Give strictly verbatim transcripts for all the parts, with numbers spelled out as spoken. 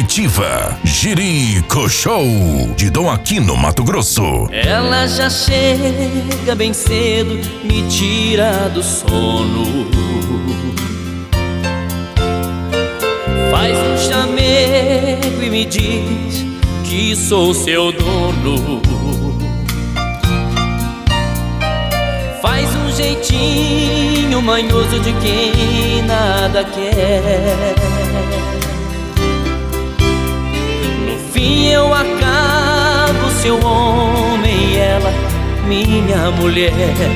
Definitiva, Jerico Show, de Dom Aquino, Mato Grosso. Ela já chega bem cedo, me tira do sono, faz um chamego e me diz que sou seu dono. Faz um jeitinho manhoso de quem nada quer. No fim eu acabo seu homem e ela minha mulher.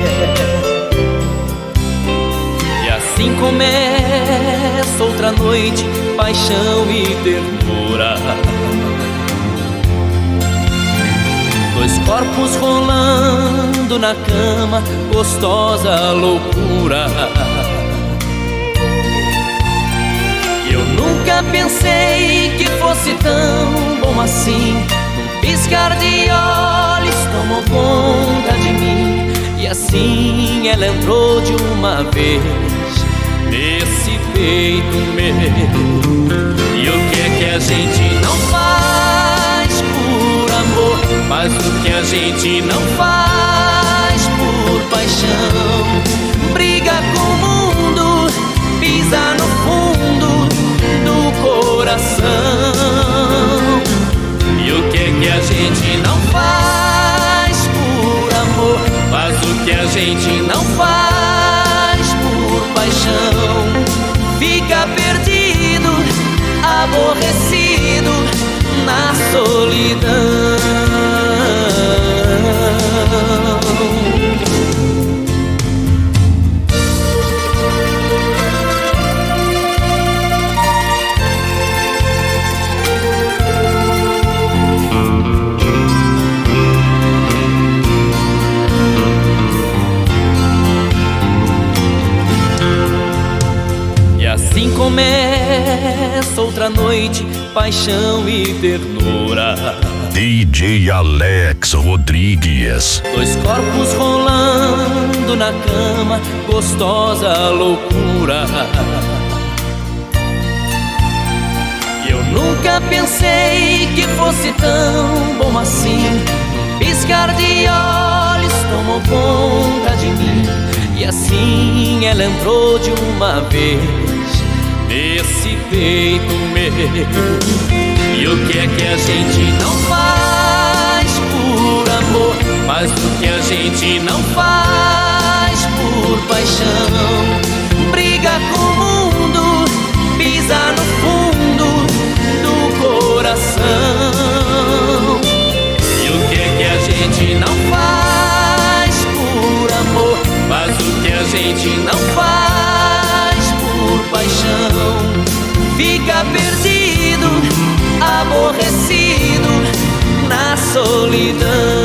E assim começa outra noite, paixão e ternura. Dois corpos rolando na cama, gostosa loucura. Eu nunca pensei que fosse tão bom assim. Um piscar de olhos tomou conta de mim. E assim ela entrou de uma vez nesse peito meu. E o que é que a gente não faz por amor? Mas o que a gente não faz por paixão? Briga com o mundo, pisa no fundo do coração. E o que é que a gente não faz por amor? Mas o que a gente não faz por paixão? Fica perdido, aborrecido na solidão. E assim começa outra noite, paixão e ternura. D J Alex Rodrigues. Dois corpos rolando na cama, gostosa loucura. Eu nunca pensei que fosse tão bom assim. Piscar de olhos tomou conta de mim. E assim ela entrou de uma vez nesse peito meu. E o que é que a gente não faz por amor? Mas o que a gente não faz por paixão? Briga com o mundo, pisa no fundo do coração. E o que é que a gente não faz por amor? Mas o que a gente não faz por paixão? Fica perdido, aborrecido na solidão.